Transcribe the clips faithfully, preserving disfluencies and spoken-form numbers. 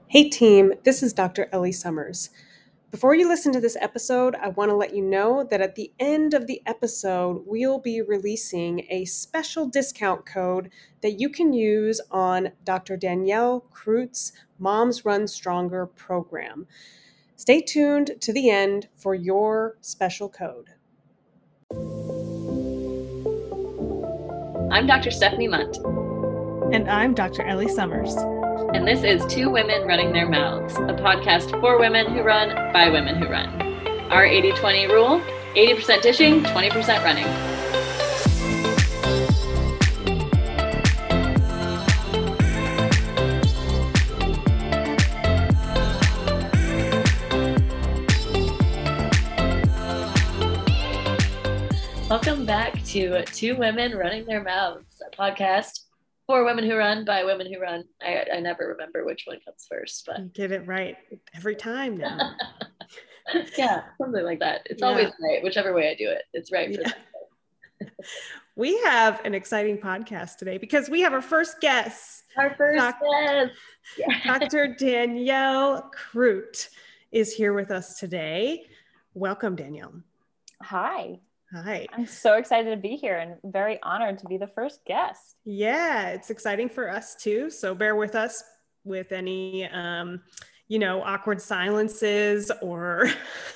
Hey team, this is Doctor Ellie Summers. Before you listen to this episode, I want to let you know that at the end of the episode, we'll be releasing a special discount code that you can use on Doctor Danielle Krut's Moms Run Stronger program. Stay tuned to the end for your special code. I'm Doctor Stephanie Munt. And I'm Doctor Ellie Summers. And this is Two Women Running Their Mouths, a podcast for women who run by women who run. Our eighty twenty rule, eighty percent dishing, twenty percent running. Welcome back to Two Women Running Their Mouths, a podcast for women who run by women who run. I, I never remember which one comes first, but you get it right every time now. Yeah, something like that. It's Yeah. always right, whichever way I do it. It's right for Yeah. them. We have an exciting podcast today because we have our first guest. Our first Doc- guest. Yeah. Doctor Danielle Krut is here with us today. Welcome, Danielle. Hi, Hi. I'm so excited to be here and very honored to be the first guest. Yeah, it's exciting for us too. So bear with us with any, um, you know, awkward silences or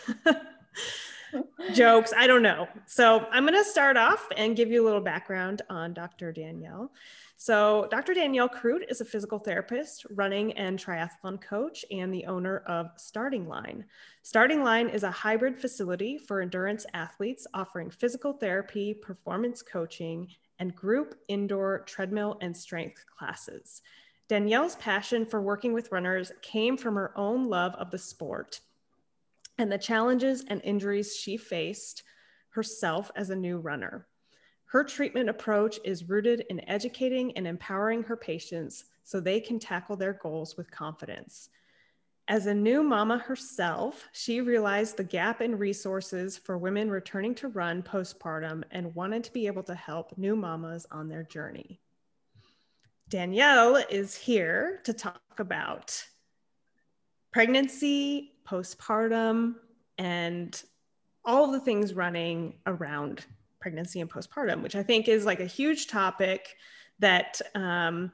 jokes. I don't know. So I'm going to start off and give you a little background on Doctor Danielle. So Doctor Danielle Krut is a physical therapist, running and triathlon coach, and the owner of Starting Line. Starting Line is a hybrid facility for endurance athletes offering physical therapy, performance coaching, and group indoor treadmill and strength classes. Danielle's passion for working with runners came from her own love of the sport and the challenges and injuries she faced herself as a new runner. Her treatment approach is rooted in educating and empowering her patients so they can tackle their goals with confidence. As a new mama herself, she realized the gap in resources for women returning to run postpartum and wanted to be able to help new mamas on their journey. Danielle is here to talk about pregnancy, postpartum, and all of the things running around pregnancy and postpartum, which I think is like a huge topic that um,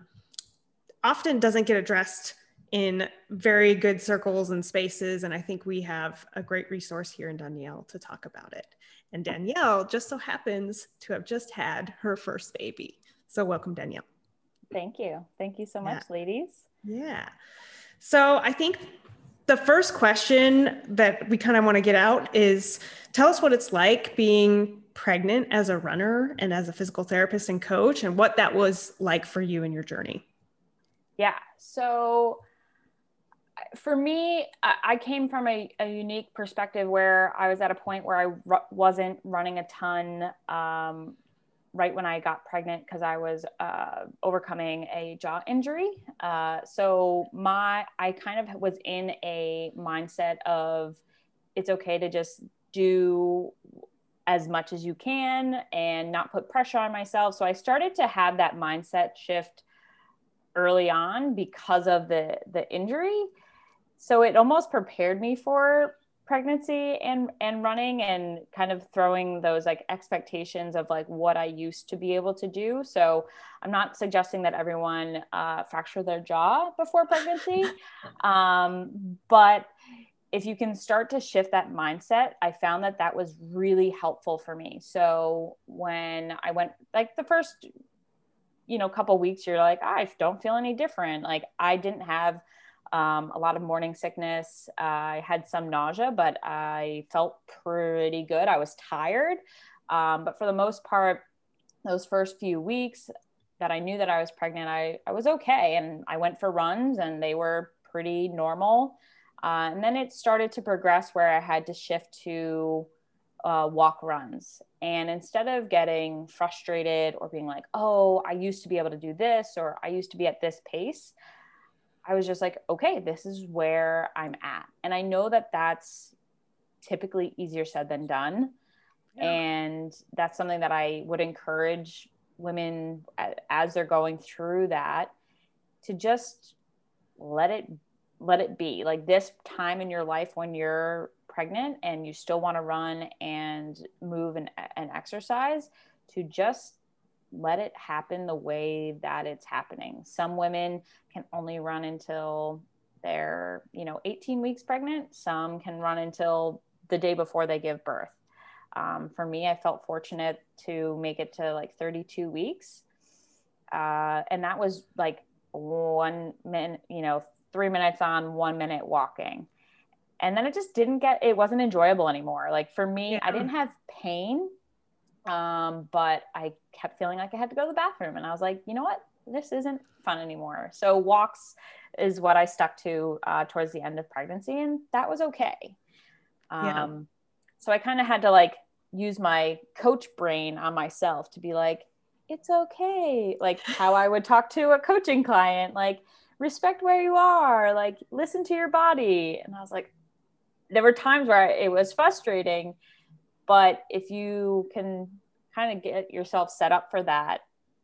often doesn't get addressed in very good circles and spaces. And I think we have a great resource here in Danielle to talk about it. And Danielle just so happens to have just had her first baby. So welcome, Danielle. Thank you. Thank you so much, Yeah. ladies. Yeah. So I think the first question that we kind of want to get out is tell us what it's like being pregnant as a runner and as a physical therapist and coach, and what that was like for you in your journey. Yeah. So for me, I, I came from a, a unique perspective where I was at a point where I r- wasn't running a ton um, right when I got pregnant because I was uh, overcoming a jaw injury. Uh, so my, I kind of was in a mindset of it's okay to just do as much as you can and not put pressure on myself. So I started to have that mindset shift early on because of the, the injury. So it almost prepared me for pregnancy and, and running and kind of throwing those like expectations of like what I used to be able to do. So I'm not suggesting that everyone uh, fracture their jaw before pregnancy. Um, but if you can start to shift that mindset, I found that that was really helpful for me. So when I went like the first, you know, couple weeks, you're like, I don't feel any different. Like I didn't have um, a lot of morning sickness. Uh, I had some nausea, but I felt pretty good. I was tired. Um, but for the most part, those first few weeks that I knew that I was pregnant, I, I was okay. And I went for runs and they were pretty normal. Uh, and then it started to progress where I had to shift to uh, walk runs. And instead of getting frustrated or being like, oh, I used to be able to do this, or I used to be at this pace, I was just like, okay, this is where I'm at. And I know that that's typically easier said than done. Yeah. And that's something that I would encourage women as they're going through that to just let it let it be. Like this time in your life when you're pregnant and you still want to run and move and, and exercise, to just let it happen the way that it's happening. Some women can only run until they're, you know, eighteen weeks pregnant. Some can run until the day before they give birth. Um, for me, I felt fortunate to make it to like thirty-two weeks. Uh, and that was like one minute, you know, three minutes on, one minute walking. And then it just didn't get, it wasn't enjoyable anymore. Like for me, yeah. I didn't have pain, um, but I kept feeling like I had to go to the bathroom. And I was like, you know what? This isn't fun anymore. So walks is what I stuck to uh, towards the end of pregnancy. And that was okay. Um, yeah. So I kind of had to like use my coach brain on myself to be like, it's okay. Like how I would talk to a coaching client, like respect where you are, like listen to your body. And I was like, there were times where it was frustrating, but if you can kind of get yourself set up for that,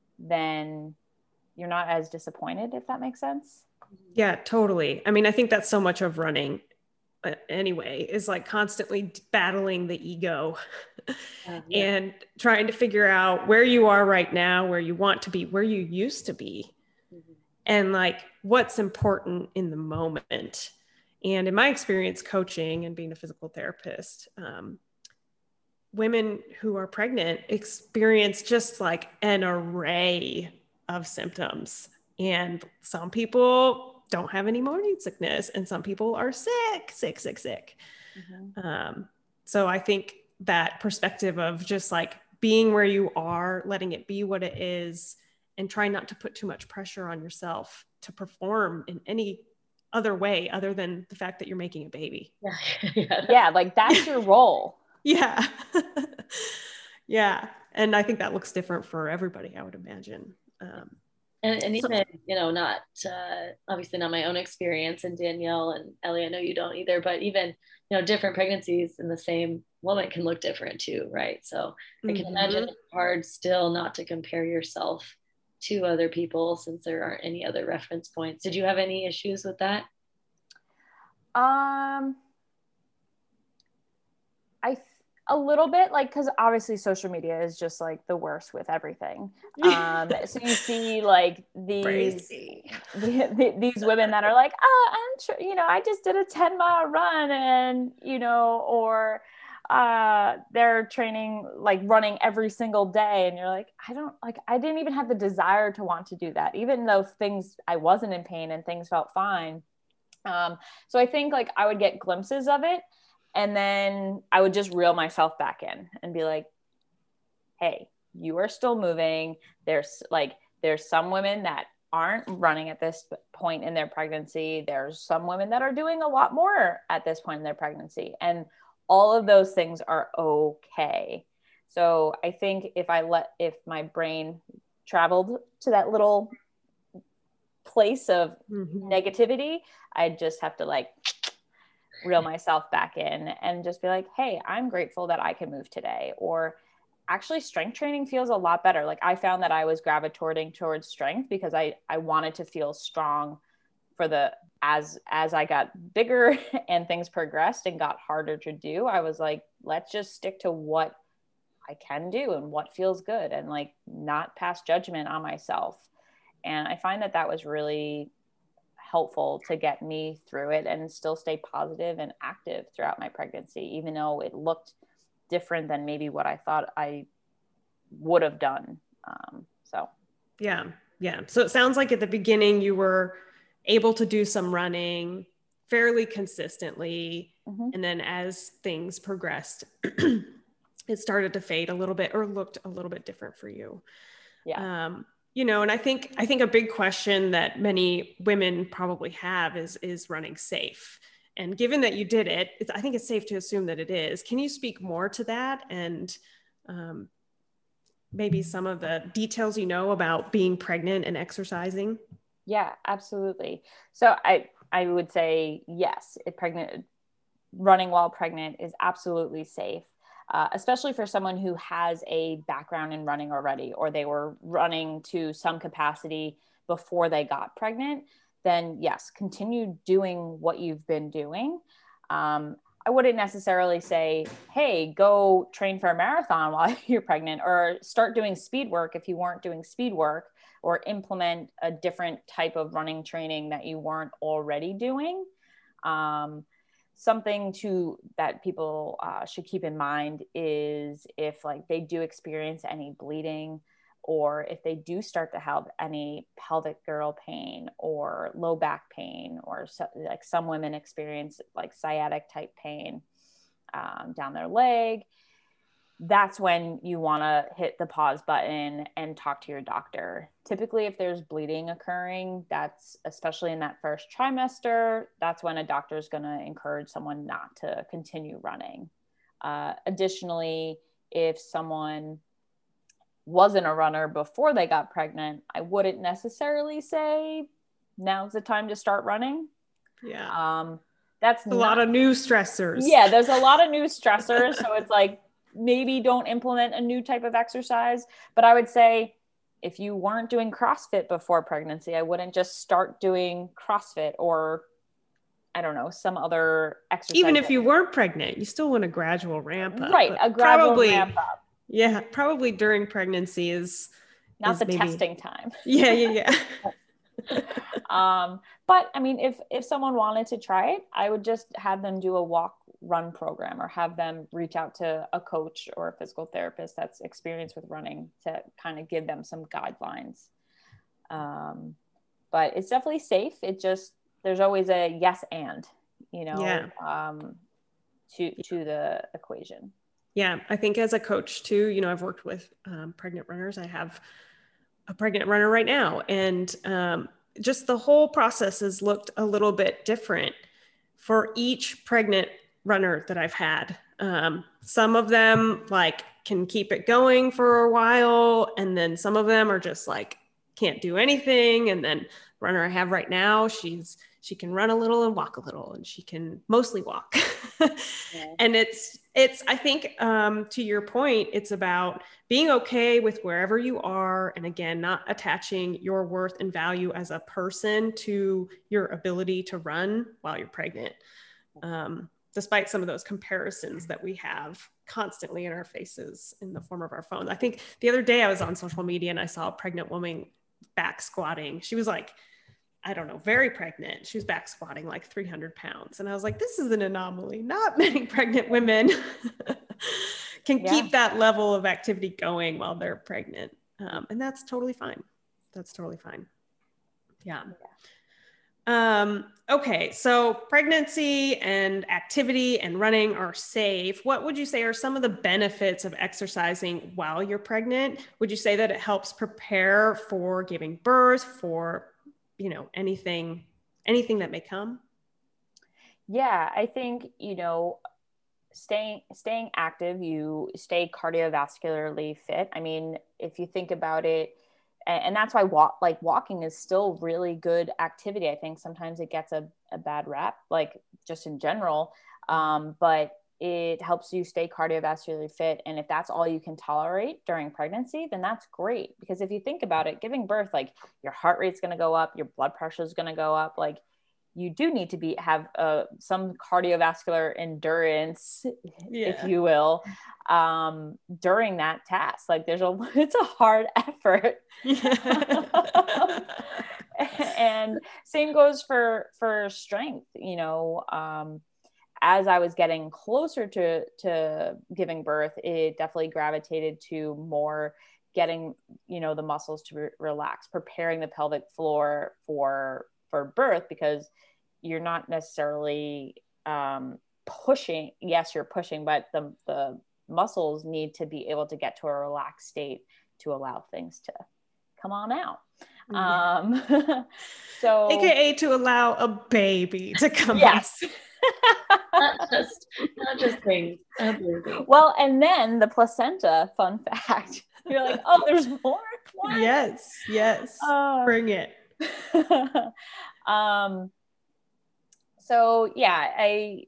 then you're not as disappointed, if that makes sense. Yeah, totally. I mean, I think that's so much of running anyway, is like constantly battling the ego uh, yeah. and trying to figure out where you are right now, where you want to be, where you used to be, mm-hmm. and like what's important in the moment. And in my experience coaching and being a physical therapist, um, women who are pregnant experience just like an array of symptoms. And some people don't have any morning sickness and some people are sick, sick, sick, sick. Mm-hmm. Um, so I think that perspective of just like being where you are, letting it be what it is, and trying not to put too much pressure on yourself to perform in any other way other than the fact that you're making a baby. Yeah, yeah, yeah, like that's your role. Yeah. Yeah. And I think that looks different for everybody, I would imagine. Um, and, and even, so, you know, not, uh, obviously not my own experience, and Danielle and Ellie, I know you don't either, but even, you know, different pregnancies in the same woman can look different too. Right. So I can mm-hmm. imagine it's hard still not to compare yourself to other people since there aren't any other reference points. Did you have any issues with that? Um, I, a little bit, like, cause obviously social media is just like the worst with everything. Um, so you see like these, the, the, these women that are like, oh, I'm sure, you know, I just did a ten mile run and, you know, or, uh, they're training, like running every single day. And you're like, I don't like, I didn't even have the desire to want to do that, even though things, I wasn't in pain and things felt fine. Um, so I think like I would get glimpses of it and then I would just reel myself back in and be like, hey, you are still moving. There's like, there's some women that aren't running at this point in their pregnancy. There's some women that are doing a lot more at this point in their pregnancy. And all of those things are okay. So I think if I let, if my brain traveled to that little place of mm-hmm. negativity, I just have to like reel myself back in and just be like, hey, I'm grateful that I can move today. Or actually strength training feels a lot better. Like I found that I was gravitating towards strength because I, I wanted to feel strong for the, as, as I got bigger and things progressed and got harder to do, I was like, let's just stick to what I can do and what feels good and like not pass judgment on myself. And I find that that was really helpful to get me through it and still stay positive and active throughout my pregnancy, even though it looked different than maybe what I thought I would have done. Um, so. Yeah. Yeah. So it sounds like at the beginning you were able to do some running fairly consistently. Mm-hmm. And then as things progressed, it started to fade a little bit or looked a little bit different for you. Yeah. Um, you know, and I think, I think a big question that many women probably have is, is running safe. And given that you did it, it's, I think it's safe to assume that it is. Can you speak more to that? And um, maybe some of the details you know about being pregnant and exercising? Yeah, absolutely. So I, I would say, yes, it pregnant, running while pregnant is absolutely safe. Uh, especially for someone who has a background in running already, or they were running to some capacity before they got pregnant. then yes, continue doing what you've been doing. Um, I wouldn't necessarily say, hey, go train for a marathon while you're pregnant, or start doing speed work if you weren't doing speed work, or implement a different type of running training that you weren't already doing. Um, something to that people uh, should keep in mind is if like they do experience any bleeding, or if they do start to have any pelvic girdle pain or low back pain, or so, like some women experience like sciatic type pain um, down their leg, that's when you want to hit the pause button and talk to your doctor. Typically, if there's bleeding occurring, that's especially in that first trimester, that's when a doctor is going to encourage someone not to continue running. Uh, additionally, if someone wasn't a runner before they got pregnant, I wouldn't necessarily say now's the time to start running. Yeah. Um, that's a not, lot of new stressors. Yeah, there's a lot of new stressors. So it's like, maybe don't implement a new type of exercise. But I would say if you weren't doing CrossFit before pregnancy, I wouldn't just start doing CrossFit or, I don't know, some other exercise. Even if you weren't pregnant, you still want a gradual ramp up. Right, a gradual probably, ramp up. Yeah, probably during pregnancy is not is the maybe, testing time. Yeah, yeah, yeah. um, but I mean, if if someone wanted to try it, I would just have them do a walk run program, or have them reach out to a coach or a physical therapist that's experienced with running to kind of give them some guidelines. Um, but it's definitely safe. It just, there's always a yes and, you know, yeah. um, to, to the equation. Yeah. I think as a coach too, you know, I've worked with um, pregnant runners. I have a pregnant runner right now, and um, just the whole process has looked a little bit different for each pregnant runner that I've had. Um, some of them like can keep it going for a while, and then some of them are just like can't do anything. And then the runner I have right now, she's she can run a little and walk a little, and she can mostly walk. Yeah. And it's it's I think um, to your point, it's about being okay with wherever you are, and again, not attaching your worth and value as a person to your ability to run while you're pregnant. Um, despite some of those comparisons that we have constantly in our faces in the form of our phones. I think the other day I was on social media and I saw a pregnant woman back squatting. She was like, I don't know, very pregnant. She was back squatting like three hundred pounds. And I was like, this is an anomaly. Not many pregnant women can yeah. keep that level of activity going while they're pregnant. Um, and that's totally fine. That's totally fine. Yeah. yeah. Um, okay. So pregnancy and activity and running are safe. What would you say are some of the benefits of exercising while you're pregnant? Would you say that it helps prepare for giving birth, for, you know, anything, anything that may come? Yeah, I think, you know, staying, staying active, you stay cardiovascularly fit. I mean, if you think about it, and that's why walk, like walking is still really good activity. I think sometimes it gets a, a bad rap, like just in general, um, but it helps you stay cardiovascularly fit. And if that's all you can tolerate during pregnancy, then that's great. Because if you think about it, giving birth, like your heart rate's going to go up, your blood pressure is going to go up. Like you do need to be, have uh, some cardiovascular endurance, yeah. if you will, um, during that task. Like there's a, it's a hard effort. Yeah. And same goes for, for strength, you know, um, as I was getting closer to, to giving birth, it definitely gravitated to more getting, you know, the muscles to re- relax, preparing the pelvic floor for, for birth, because you're not necessarily um, pushing. Yes, you're pushing, but the, the muscles need to be able to get to a relaxed state to allow things to come on out. Mm-hmm. Um, so A K A to allow a baby to come yes. out. not just, not just things. Well, and then the placenta, fun fact, you're like, oh, there's more? What? Yes, yes. Uh, Bring it. um, so yeah, I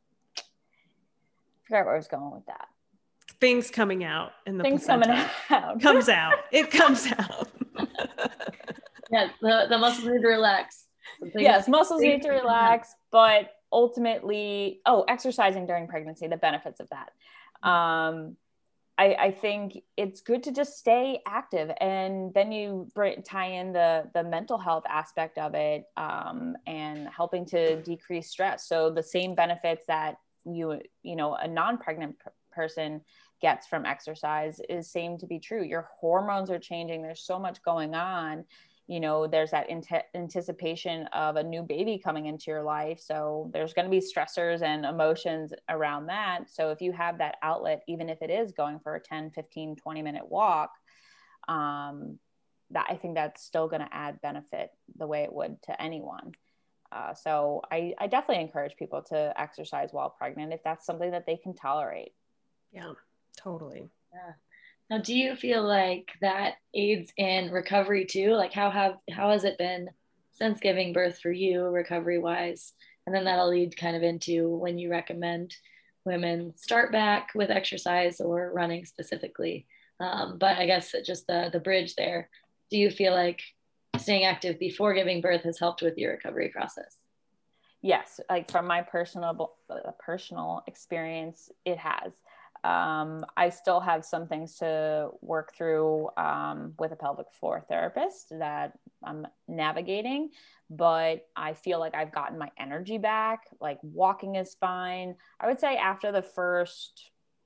forgot where I was going with that. Things coming out in the Things placenta. coming out. Comes out. It comes out. Yeah, the, the muscles need to relax. Yes, muscles need to relax, but ultimately, oh, exercising during pregnancy, the benefits of that. Um, I, I think it's good to just stay active, and then you tie in the the mental health aspect of it, um, and helping to decrease stress. So the same benefits that you you know a non-pregnant p- person gets from exercise is same to be true. Your hormones are changing. There's so much going on. You know, there's that ante- anticipation of a new baby coming into your life. So there's going to be stressors and emotions around that. So if you have that outlet, even if it is going for a ten, fifteen, twenty minute walk, um, that I think that's still going to add benefit the way it would to anyone. Uh, so I, I definitely encourage people to exercise while pregnant if that's something that they can tolerate. Yeah, totally. Yeah. Now, do you feel like that aids in recovery too? Like how have how has it been since giving birth for you, recovery wise? And then that'll lead kind of into when you recommend women start back with exercise or running specifically. Um, but I guess just the the bridge there. Do you feel like staying active before giving birth has helped with your recovery process? Yes, like from my personal uh, personal experience, it has. Um, I still have some things to work through um, with a pelvic floor therapist that I'm navigating, but I feel like I've gotten my energy back. Like walking is fine. I would say after the first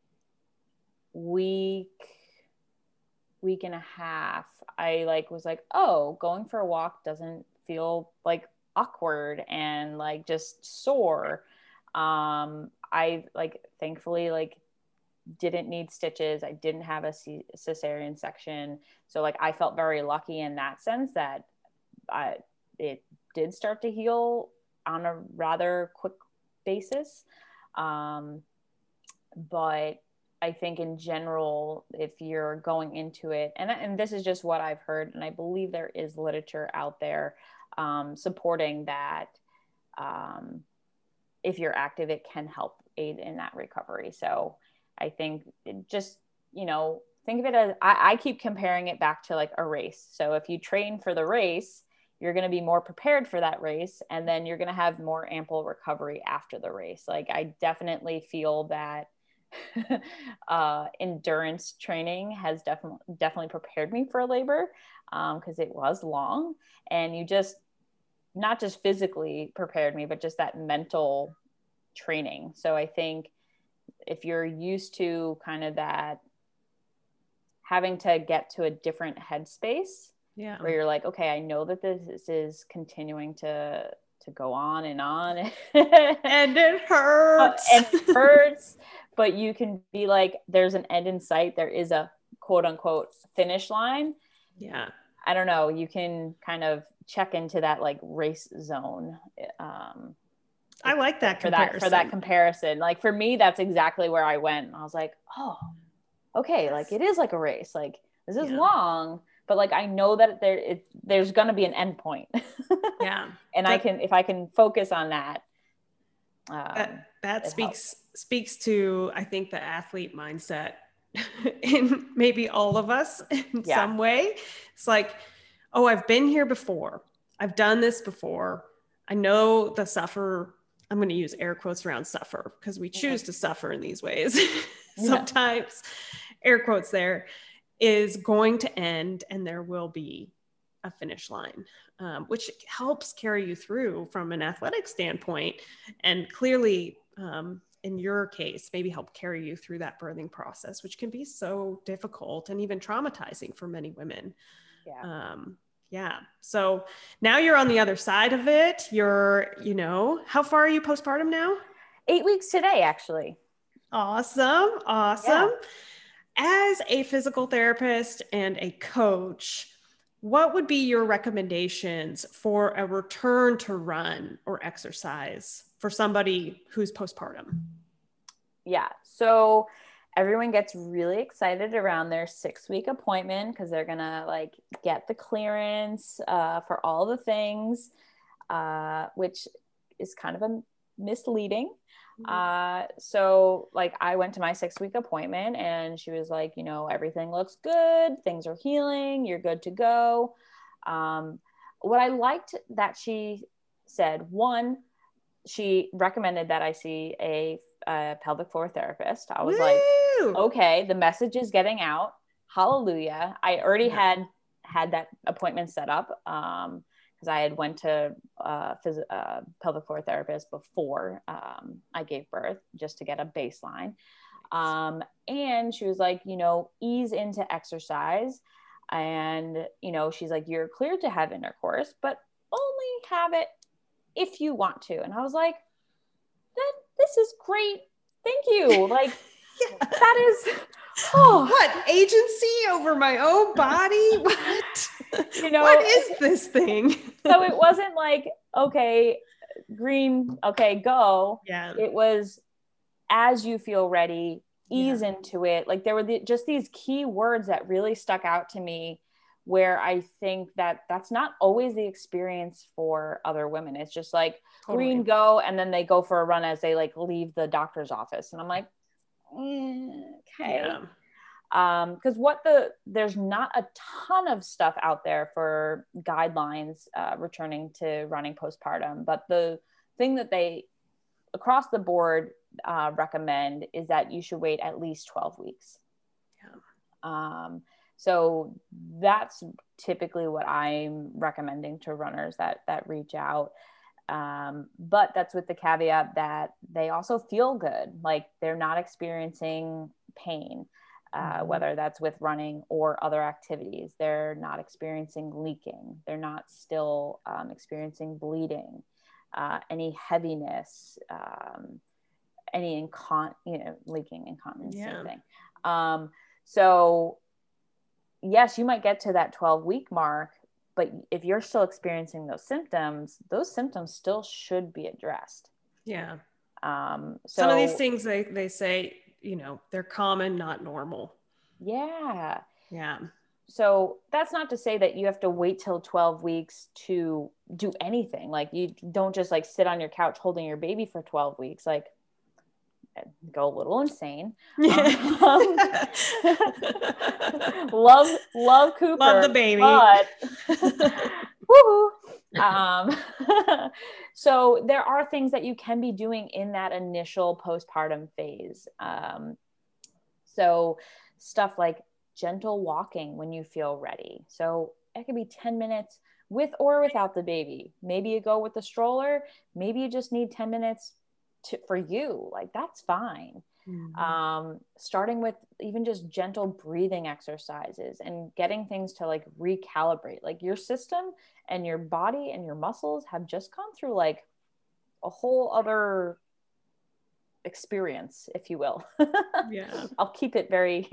week, week and a half, I like was like, oh, going for a walk doesn't feel like awkward and like just sore. Um, I like thankfully like didn't need stitches. I didn't have a C- cesarean section. So like, I felt very lucky in that sense that I, it did start to heal on a rather quick basis. Um, but I think in general, if you're going into it, and, and this is just what I've heard, and I believe there is literature out there um, supporting that um, if you're active, it can help aid in that recovery. So I think just, you know, think of it as, I, I keep comparing it back to like a race. So if you train for the race, you're going to be more prepared for that race. And then you're going to have more ample recovery after the race. Like I definitely feel that uh, endurance training has definitely, definitely prepared me for labor because um, it was long, and you just, not just physically prepared me, but just that mental training. So I think if you're used to kind of that having to get to a different headspace, yeah, where you're like, okay, I know that this is continuing to to go on and on and it hurts and it hurts, but you can be like, there's an end in sight, there is a quote unquote finish line. Yeah, I don't know, you can kind of check into that like race zone. um I like that for comparison. that for that comparison. Like for me, that's exactly where I went. I was like, oh, okay, yes. Like it is like a race. Like this is yeah. long, but like I know that there it, there's gonna be an end point. Yeah, and that, I can if I can focus on that. Um, that that speaks helps. speaks to I think the athlete mindset in maybe all of us in yeah. some way. It's like, oh, I've been here before. I've done this before. I know the suffer. I'm going to use air quotes around suffer because we choose to suffer in these ways. Sometimes yeah. air quotes there is going to end and there will be a finish line, um, which helps carry you through from an athletic standpoint. And clearly um, in your case, maybe help carry you through that birthing process, which can be so difficult and even traumatizing for many women. Yeah. Um, Yeah. So now you're on the other side of it. You're, you know, how far are you postpartum now? Eight weeks today, actually. Awesome. Awesome. Yeah. As a physical therapist and a coach, what would be your recommendations for a return to run or exercise for somebody who's postpartum? Yeah. So everyone gets really excited around their six week appointment because they're going to like get the clearance uh, for all the things, uh, which is kind of a misleading. Mm-hmm. Uh, so like I went to my six week appointment and she was like, you know, everything looks good. Things are healing. You're good to go. Um, what I liked that she said, one, she recommended that I see a, a pelvic floor therapist. I was Woo! like, okay, the message is getting out. Hallelujah. I already Yeah. had had that appointment set up um, because I had went to uh, phys- uh, pelvic floor therapist before um, I gave birth, just to get a baseline. Um, and she was like, you know, ease into exercise. And, you know, she's like, you're cleared to have intercourse, but only have it if you want to. And I was like, that this is great. Thank you. Like, Yeah. that is, oh, What, agency over my own body? What? you know, What is this thing? so it wasn't like, okay, green, okay, go. Yeah. It was, as you feel ready, ease Yeah. into it. Like there were the, just these key words that really stuck out to me, where I think that that's not always the experience for other women. It's just like Totally. green, go, and then they go for a run as they like leave the doctor's office. And I'm like, mm, okay. Yeah. Um, because what the there's not a ton of stuff out there for guidelines uh, returning to running postpartum, but the thing that they across the board uh, recommend is that you should wait at least twelve weeks. Yeah. Um, so that's typically what I'm recommending to runners that that reach out. Um, but that's with the caveat that they also feel good, like they're not experiencing pain. Uh, Mhm. whether that's with running or other activities, they're not experiencing leaking. They're not still um, experiencing bleeding, uh, any heaviness, um, any incon, you know, leaking, incontinence, Yeah. same thing. Um, so yes, you might get to that twelve week mark, but if you're still experiencing those symptoms, those symptoms still should be addressed. Yeah. Um, so Some of these things they, they say, you know, they're common, not normal. yeah. Yeah. So that's not to say that you have to wait till twelve weeks to do anything. Like you don't just like sit on your couch holding your baby for twelve weeks, like go a little insane. Um, love, love Cooper. Love the baby. But woohoo. Um, so there are things that you can be doing in that initial postpartum phase. Um, so stuff like gentle walking when you feel ready. So it could be ten minutes with or without the baby. Maybe you go with the stroller. Maybe you just need ten minutes to, for you. Like that's fine. Mhm. Um, starting with even just gentle breathing exercises and getting things to like recalibrate. Like your system and your body and your muscles have just gone through like a whole other experience, if you will. Yeah. I'll keep it very,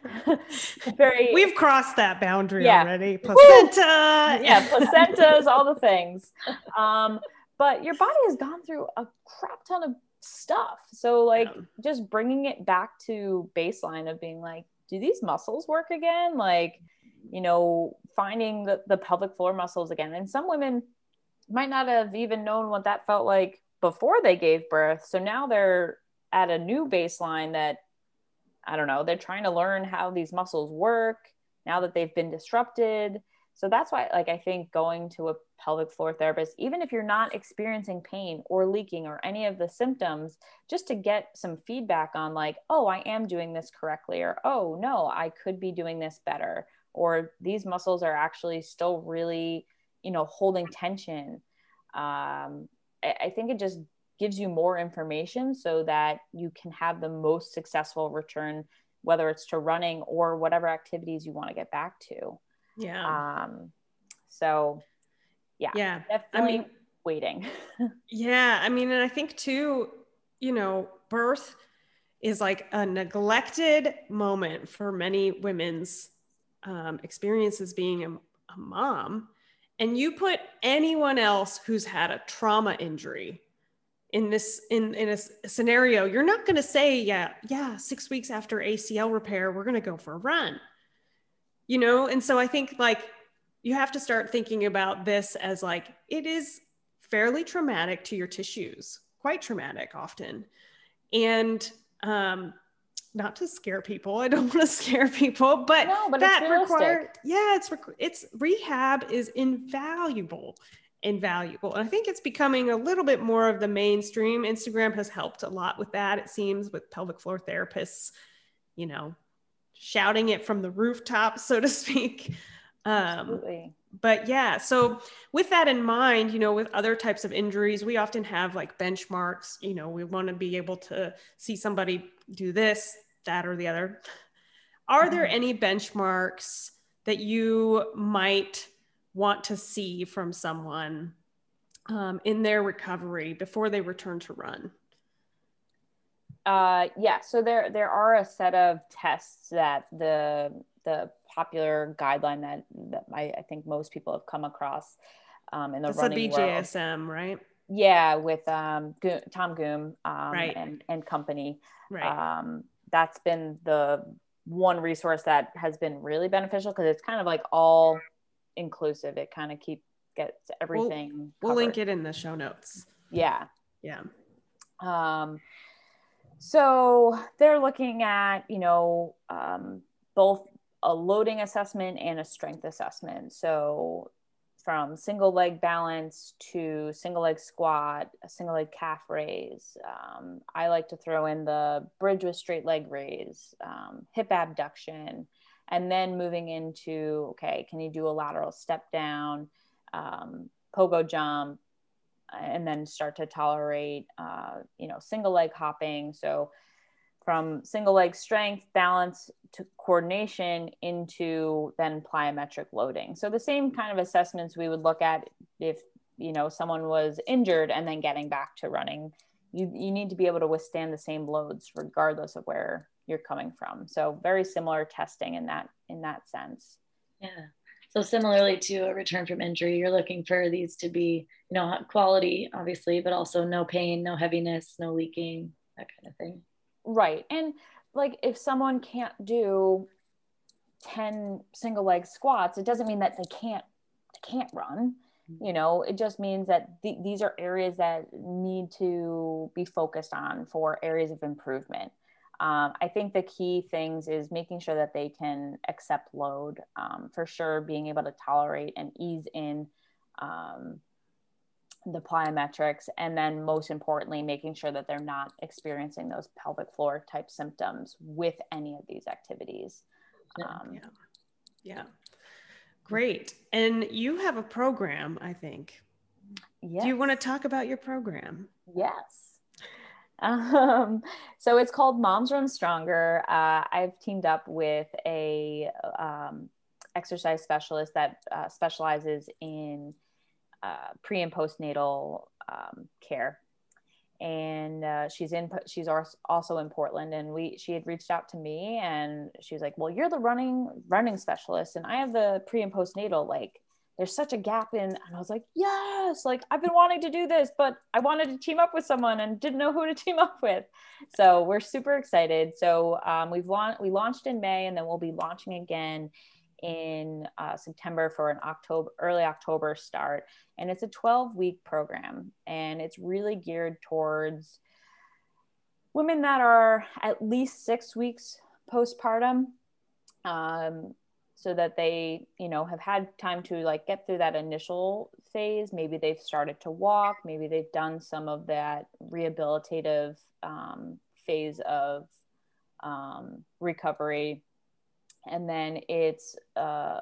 very. We've crossed that boundary Yeah. already. Placenta. Yeah, placentas, all the things. Um, but your body has gone through a crap ton of stuff. So like Yeah. just bringing it back to baseline of being like, do these muscles work again? Like, you know, finding the, the pelvic floor muscles again. And some women might not have even known what that felt like before they gave birth. So now they're at a new baseline that, I don't know, they're trying to learn how these muscles work now that they've been disrupted. So that's why, like, I think going to a pelvic floor therapist, even if you're not experiencing pain or leaking or any of the symptoms, just to get some feedback on like, oh, I am doing this correctly, or, oh, no, I could be doing this better, or these muscles are actually still really, you know, holding tension. Um, I, I think it just gives you more information so that you can have the most successful return, whether it's to running or whatever activities you want to get back to. Yeah. Um, so yeah, Yeah. definitely I mean, waiting. yeah. I mean, and I think too, you know, birth is like a neglected moment for many women's um, experiences being a, a mom. And you put anyone else who's had a trauma injury in this, in, in a s- scenario, you're not going to say, yeah, yeah, six weeks after A C L repair, we're going to go for a run, you know? And so I think like, you have to start thinking about this as like, it is fairly traumatic to your tissues, quite traumatic often. And, um, not to scare people. I don't want to scare people, but, no, but that it's required, yeah, it's, it's rehab is invaluable, invaluable. And I think it's becoming a little bit more of the mainstream. Instagram has helped a lot with that. It seems, with pelvic floor therapists, you know, shouting it from the rooftop, so to speak. Um, Absolutely. But yeah, so with that in mind, you know, with other types of injuries, we often have like benchmarks. You know, we want to be able to see somebody do this, that, or the other. Are there any benchmarks that you might want to see from someone um, in their recovery before they return to run? Uh, yeah, so there there are a set of tests that the the popular guideline that, that I, I think most people have come across um, in the That's running the B J S M, world. right? Yeah, with um, Go- Tom Goom um, right. and, and company. Right. Um, that's been the one resource that has been really beneficial because it's kind of like all inclusive. It kind of keep gets everything. We'll, we'll link it in the show notes. Yeah. Yeah. Um, so they're looking at, you know, um, both a loading assessment and a strength assessment. So from single leg balance to single leg squat, a single leg calf raise. Um, I like to throw in the bridge with straight leg raise, um, hip abduction, and then moving into, okay, can you do a lateral step down, um, pogo jump, and then start to tolerate, uh, you know, single leg hopping. So from single leg strength, balance to coordination into then plyometric loading. So the same kind of assessments we would look at if, you know, someone was injured and then getting back to running. You, you need to be able to withstand the same loads regardless of where you're coming from. So very similar testing in that, in that sense. Yeah. So similarly to a return from injury, you're looking for these to be, you know, quality, obviously, but also no pain, no heaviness, no leaking, that kind of thing. Right. And like if someone can't do ten single leg squats, it doesn't mean that they can't, they can't run. You know, it just means that th- these are areas that need to be focused on for areas of improvement. Um, I think the key things is making sure that they can accept load, um, for sure, being able to tolerate and ease in um, the plyometrics, and then most importantly, making sure that they're not experiencing those pelvic floor type symptoms with any of these activities. Um, yeah. Yeah. Great. And you have a program, I think. Yes. Do you want to talk about your program? Yes. Um, so it's called Moms Run Stronger. Uh, I've teamed up with a um, exercise specialist that uh, specializes in uh, pre and postnatal um, care. And uh, she's in, she's also in Portland, and we, she had reached out to me and she's like, well, you're the running, running specialist, and I have the pre and postnatal, like, there's such a gap in, and I was like, yes, like I've been wanting to do this, but I wanted to team up with someone and didn't know who to team up with. So we're super excited. So um, we've launched, we launched in May, and then we'll be launching again in uh, September for an October, early October start. And it's a twelve week program, and it's really geared towards women that are at least six weeks postpartum. Um, so that they, you know, have had time to like get through that initial phase. Maybe they've started to walk, maybe they've done some of that rehabilitative um, phase of um, recovery. And then it's, uh,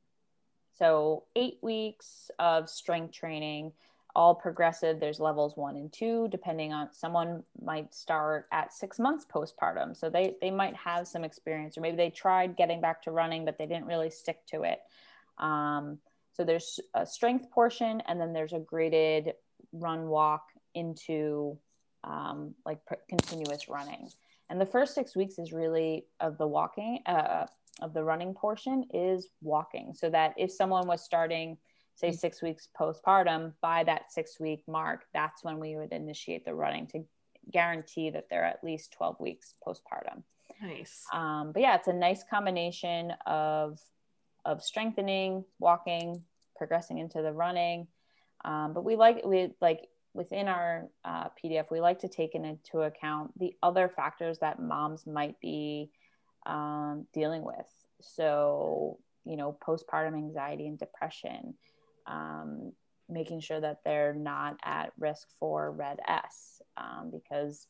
so eight weeks of strength training, all progressive. There's levels one and two, depending on, someone might start at six months postpartum. So they, they might have some experience, or maybe they tried getting back to running, but they didn't really stick to it. Um, so there's a strength portion, and then there's a graded run walk into um, like pr- continuous running. And the first six weeks is really of the walking, uh, of the running portion is walking. So that if someone was starting, say six weeks postpartum, by that six week mark, that's when we would initiate the running to guarantee that they're at least twelve weeks postpartum. Nice. Um, but yeah, it's a nice combination of, of strengthening, walking, progressing into the running. Um, but we like, we like, within our uh, P D F, we like to take into account the other factors that moms might be um, dealing with. So, you know, postpartum anxiety and depression, um, making sure that they're not at risk for R E D S, um, because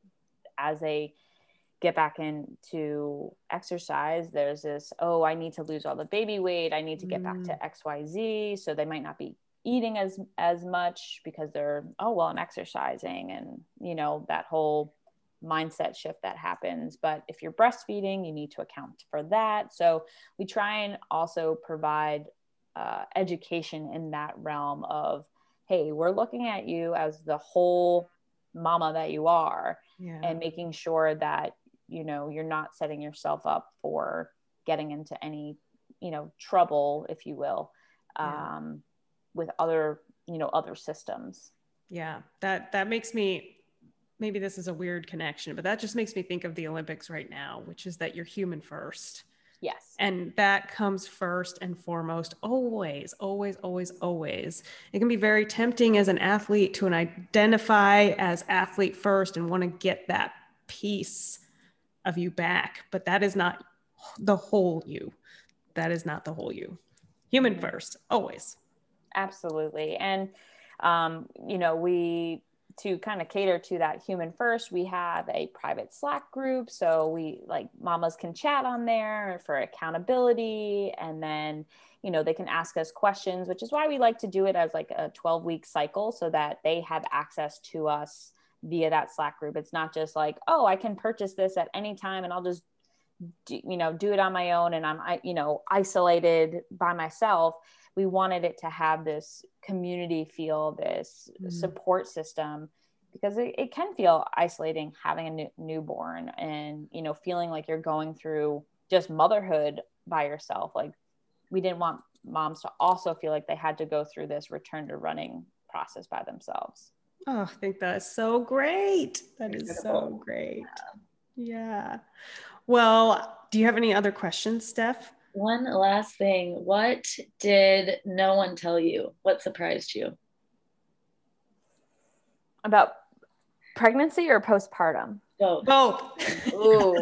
as they get back into exercise, there's this, oh, I need to lose all the baby weight. I need to get back to X Y Z. So they might not be eating as, as much because they're, oh, well, I'm exercising, and, you know, that whole mindset shift that happens. But if you're breastfeeding, you need to account for that. So we try and also provide uh, education in that realm of, hey, we're looking at you as the whole mama that you are, yeah. and making sure that, you know, you're not setting yourself up for getting into any, you know, trouble, if you will, yeah. um, with other, you know, other systems. Yeah. That, that makes me, maybe this is a weird connection, but that just makes me think of the Olympics right now, which is that you're human first. Yes. And that comes first and foremost, always, always, always, always. It can be very tempting as an athlete to identify as athlete first and want to get that piece of you back, but that is not the whole you. That is not the whole you. Human mm-hmm. first, always. Absolutely. And, um, you know, we, to kind of cater to that human first, we have a private Slack group. So we, like, mamas can chat on there for accountability. And then, you know, they can ask us questions, which is why we like to do it as like a twelve week cycle, so that they have access to us via that Slack group. It's not just like, oh, I can purchase this at any time and I'll just, do, you know, do it on my own, and I'm, I, you know, isolated by myself. We wanted it to have this community feel, this mm. support system, because it, it can feel isolating having a new, newborn and, you know, feeling like you're going through just motherhood by yourself. Like, we didn't want moms to also feel like they had to go through this return to running process by themselves. Oh, I think that's so great. That is so great. Yeah. Well, do you have any other questions, Steph? One last thing. What did no one tell you? What surprised you? About pregnancy or postpartum? Both. Both. Ooh.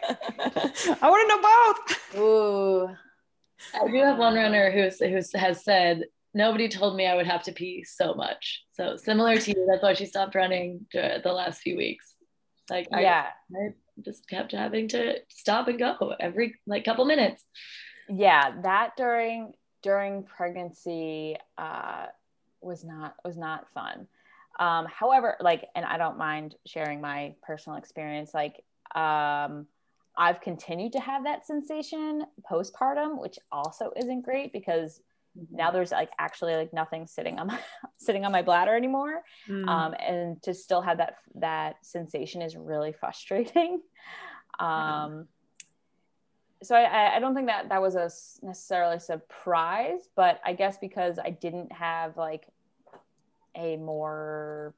I want to know both. Ooh. I do have one runner who's, who has said, nobody told me I would have to pee so much. So similar to you, that's why she stopped running the last few weeks. Like, yeah. I, I just kept having to stop and go every like couple minutes. Yeah, that during during pregnancy uh, was not was not fun. Um, however, like, and I don't mind sharing my personal experience. Like, um, I've continued to have that sensation postpartum, which also isn't great, because mm-hmm. now there's like actually like nothing sitting on my sitting on my bladder anymore. Mm. Um, and to still have that that sensation is really frustrating. Um, so I, I don't think that that was a necessarily surprise, but I guess because I didn't have like a more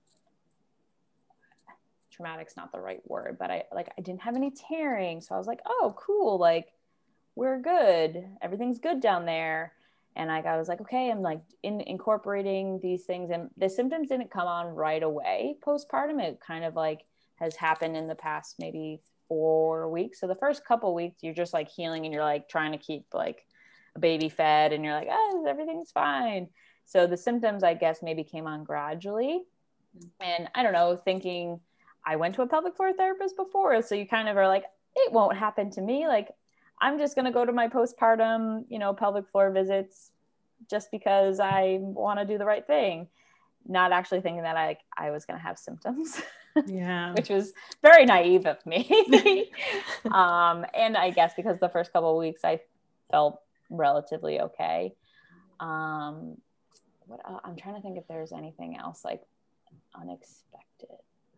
traumatic's not the right word, but I like, I didn't have any tearing. So I was like, oh, cool. Like, we're good. Everything's good down there. And like, I was like, okay, I'm like in incorporating these things, and the symptoms didn't come on right away postpartum. It kind of like has happened in the past maybe four weeks. So the first couple of weeks, you're just like healing, and you're like trying to keep like a baby fed, and you're like, oh, everything's fine. So the symptoms, I guess, maybe came on gradually. And I don't know, thinking I went to a pelvic floor therapist before. So you kind of are like, it won't happen to me. Like, I'm just going to go to my postpartum, you know, pelvic floor visits just because I want to do the right thing. Not actually thinking that I, I was going to have symptoms. Yeah. Which was very naive of me. um, and I guess because the first couple of weeks I felt relatively okay. Um, what uh, I'm trying to think if there's anything else like unexpected.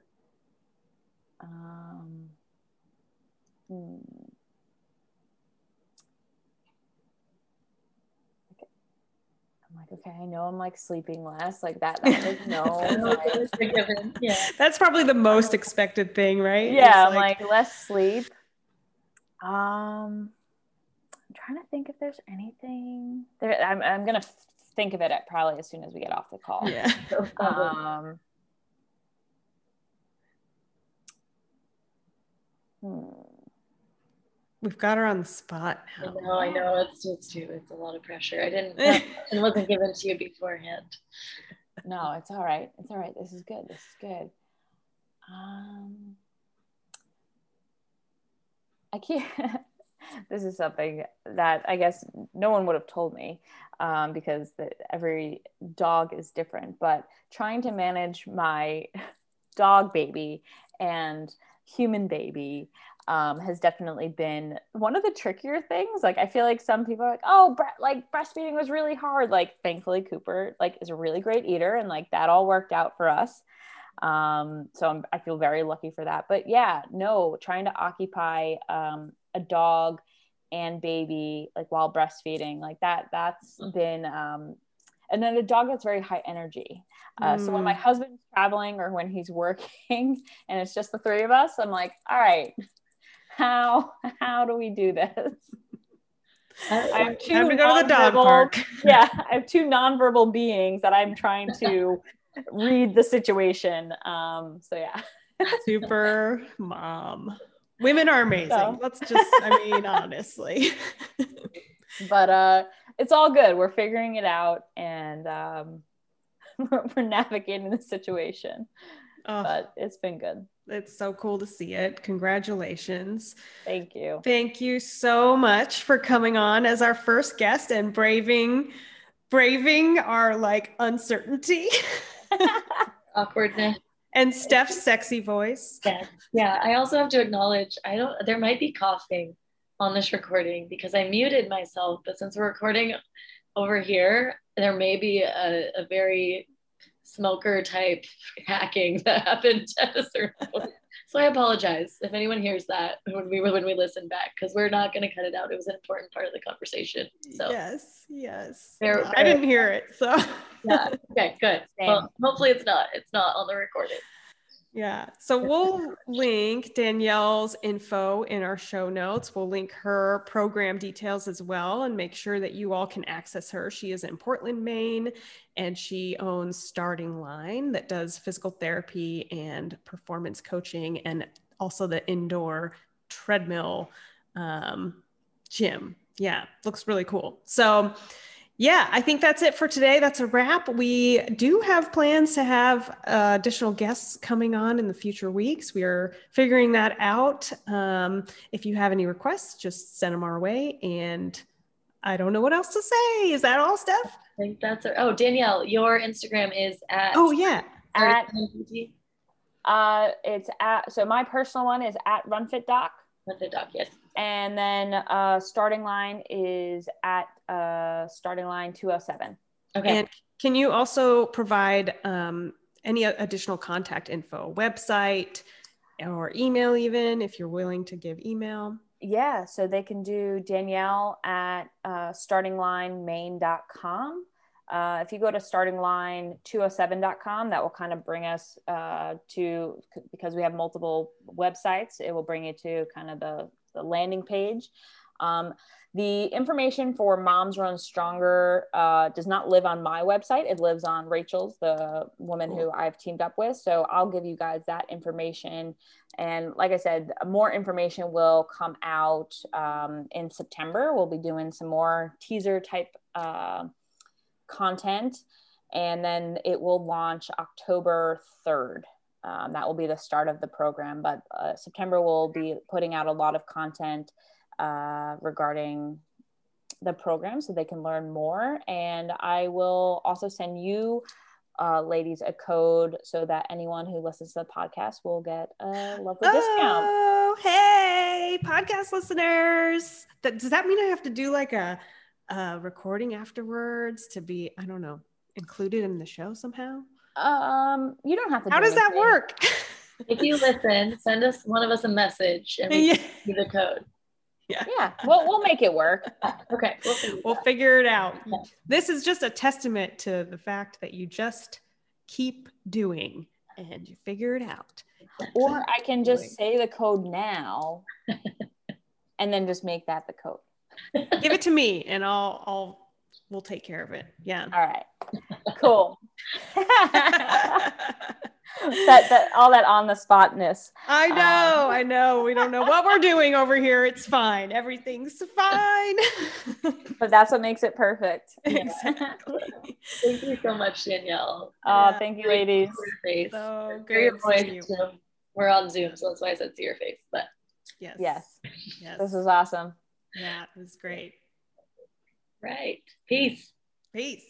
Um, hmm. I'm like, okay, I know I'm like sleeping less, like that. That was known. Like, yeah, that's probably the most expected thing, right? Yeah, I'm like, like less sleep. Um, I'm trying to think if there's anything there. I'm I'm gonna think of it at probably as soon as we get off the call. Yeah. um, We've got her on the spot now. I know, I know. It's it's too. It's a lot of pressure. I didn't. That question wasn't given to you beforehand. No, it's all right. It's all right. This is good. This is good. Um, I can't. This is something that I guess no one would have told me, um, because the, every dog is different. But trying to manage my dog baby and human baby um, has definitely been one of the trickier things. Like, I feel like some people are like, oh, bre- like breastfeeding was really hard. Like, thankfully Cooper like is a really great eater, and like that all worked out for us. Um, so I'm, I feel very lucky for that. But yeah, no, trying to occupy um, a dog and baby like while breastfeeding, like that, that's been, um, and then a dog that's very high energy. Uh, mm. So when my husband's traveling or when he's working and it's just the three of us, I'm like, all right, how, how do we do this? I have two Time to go to the dog park. Yeah. I have two nonverbal beings that I'm trying to read the situation. Um, so yeah. Super mom. Women are amazing. So. Let's just, I mean, honestly. But uh, it's all good. We're figuring it out, and um, we're, we're navigating the situation. Oh, but it's been good. It's so cool to see it. Congratulations. Thank you. Thank you so much for coming on as our first guest and braving, braving our like uncertainty. Awkwardness. And Steph's sexy voice. Yeah. Yeah. I also have to acknowledge, I don't, there might be coughing on this recording because I muted myself, but since we're recording over here, there may be a, a very smoker type hacking that happened at a certain point. So I apologize if anyone hears that when we when we listen back, because we're not going to cut it out. It was an important part of the conversation. So yes, yes. They're, I didn't hear it. So yeah. Okay, good. Same. Well, hopefully it's not. It's not on the recording. Yeah. So we'll link Danielle's info in our show notes. We'll link her program details as well and make sure that you all can access her. She is in Portland, Maine, and she owns Starting Line that does physical therapy and performance coaching, and also the indoor treadmill um, gym. Yeah, looks really cool. So yeah, I think that's it for today. That's a wrap. We do have plans to have uh, additional guests coming on in the future weeks. We are figuring that out. Um, if you have any requests, just send them our way. And I don't know what else to say. Is that all, Steph? I think that's it. Oh, Danielle, your Instagram is at. Oh, yeah. At, uh, it's at, so my personal one is at RunFitDoc. RunFitDoc, yes. And then uh, Starting Line is at uh, Starting Line two oh seven. Okay. And can you also provide um, any additional contact info, website or email even, if you're willing to give email? Yeah, so they can do Danielle at uh, starting line maine dot com. Uh, if you go to starting line two oh seven dot com, that will kind of bring us uh, to, because we have multiple websites, it will bring you to kind of the, the landing page. Um, the information for Moms Run Stronger uh, does not live on my website. It lives on Rachel's, the woman who I've teamed up with. So I'll give you guys that information. And like I said, more information will come out um, in September. We'll be doing some more teaser type uh, content, and then it will launch October third. Um, that will be the start of the program, but uh, September we'll be putting out a lot of content uh, regarding the program so they can learn more. And I will also send you uh, ladies a code so that anyone who listens to the podcast will get a lovely oh, discount. Oh, hey, podcast listeners. That, does that mean I have to do like a, a recording afterwards to be, I don't know, included in the show somehow? Um, you don't have to. How do does anything. that work? If you listen, send us one of us a message and we yeah. can give you the code. Yeah, yeah, we'll we'll make it work. Okay, we'll figure, we'll figure it out. Yeah. This is just a testament to the fact that you just keep doing and you figure it out. Or I can just say the code now, and then just make that the code. Give it to me, and I'll I'll we'll take care of it. Yeah. All right. Cool. that that all that on the spotness. I know, Um, I know. We don't know what we're doing over here. It's fine. Everything's fine. but that's what makes it perfect. Exactly. Thank you so much, Danielle. Oh, Yeah. thank you, ladies. Face. So Hear your good voice. to see you. too. We're on Zoom, so that's why I said see your face. But Yes. Yes, Yes. this is awesome. Yeah, it was great. right. Peace. Peace.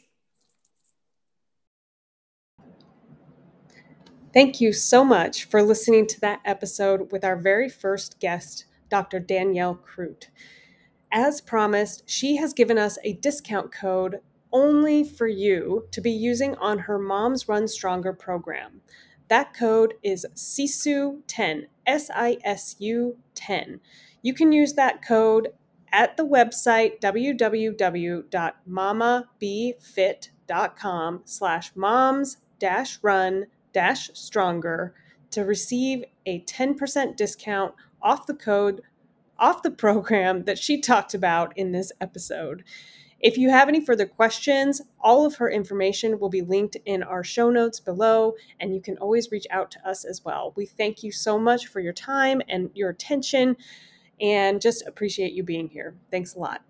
Thank you so much for listening to that episode with our very first guest, Doctor Danielle Crute. As promised, she has given us a discount code only for you to be using on her Moms Run Stronger program. That code is S I S U ten, S I S U ten. You can use that code at the website w w w dot mama b fit dot com slash moms dash run dash stronger to receive a ten percent discount off the code off the program that she talked about in this episode. If you have any further questions, all of her information will be linked in our show notes below, and you can always reach out to us as well. We thank you so much for your time and your attention, and just appreciate you being here. Thanks a lot.